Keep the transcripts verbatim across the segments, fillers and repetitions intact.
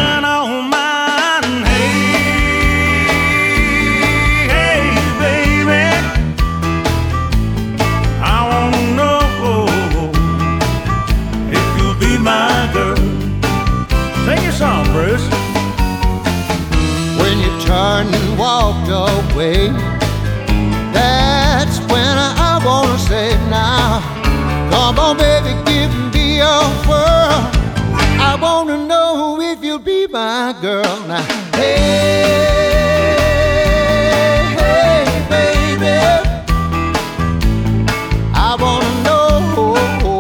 I don't mind. Hey, hey, baby, I wanna know if you'll be my girl. Sing your song, Bruce. When you turned and walked away, that's when I, I wanna say now, come on baby, give me your world. I wanna know if you'll be my girl now. Hey, hey baby, I wanna know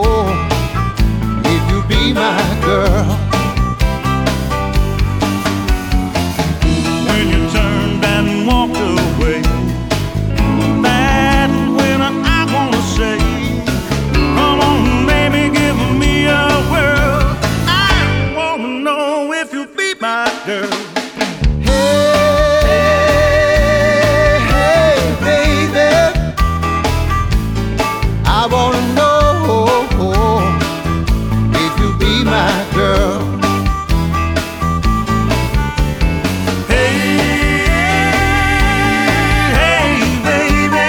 if you'll be my girl. When you turned and walked away, that's when I, I wanna say, come on baby, give me a whirl. I wanna know if you'll be my girl. Hey, hey, baby, I wanna know if you'll be my girl. Hey, hey, baby,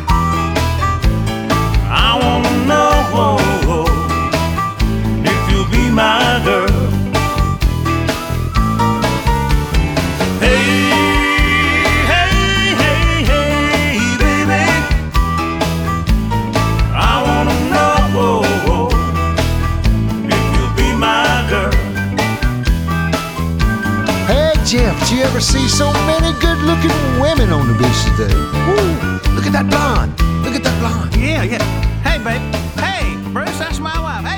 I wanna know if you'll be my girl. Hey, hey, hey, hey, baby, I wanna know if you'll be my girl. Hey Jeff, did you ever see so many good-looking women on the beach today? Woo, look at that blonde. Look at that blonde. Yeah, yeah. Hey, babe. Hey, Bruce, that's my wife.